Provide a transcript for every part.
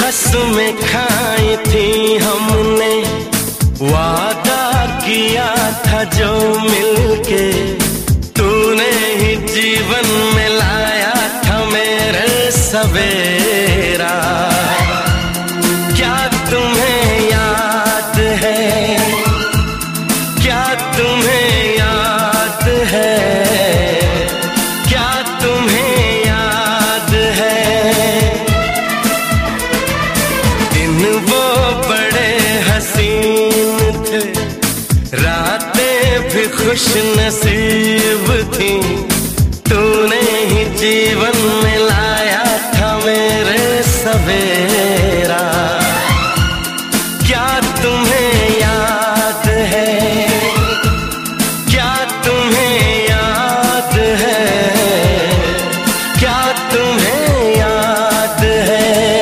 कसमें खाई थी हमने, वादा किया था जो मिलके, तूने ही जीवन में लाया था मेरे सवेरा। क्या तुम्हें याद है, क्या तुम्हें याद है, क्या तुम्हें याद है, दिन वो बड़े हसीन थे, रातें भी खुश नसीब थी, तूने ही जीवन में लाया था मेरे सवेरा। क्या तुम्हें याद है, क्या तुम्हें याद है, क्या तुम्हें याद है।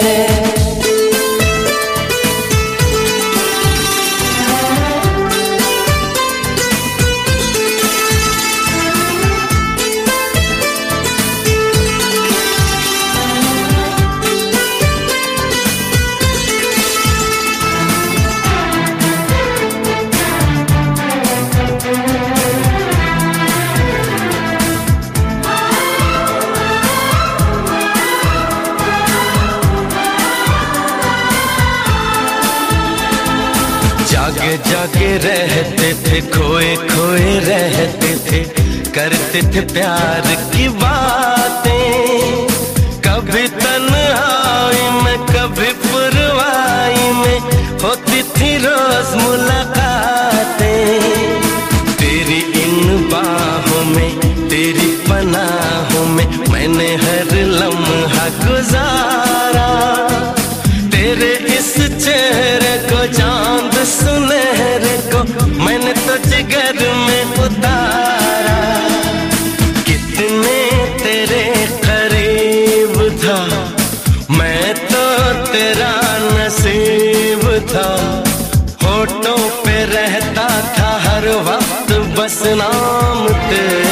जागे जागे रहते थे, खोए खोए रहते थे, करते थे प्यार की बातें, कभी तन्हाई में कभी पुरवाई में होती थी रोज मुलाकातें। तेरी इन बाहों में, तेरी पनाहों में मैंने हर लम्हा गुजारा, तेरे इस चेहरे को चांद सुनहरे को मैंने तो जिगर में उतारा। कितने तेरे करीब था, मैं तो तेरा नसीब था, होठों पे रहता था हर वक्त बस नाम तेरा।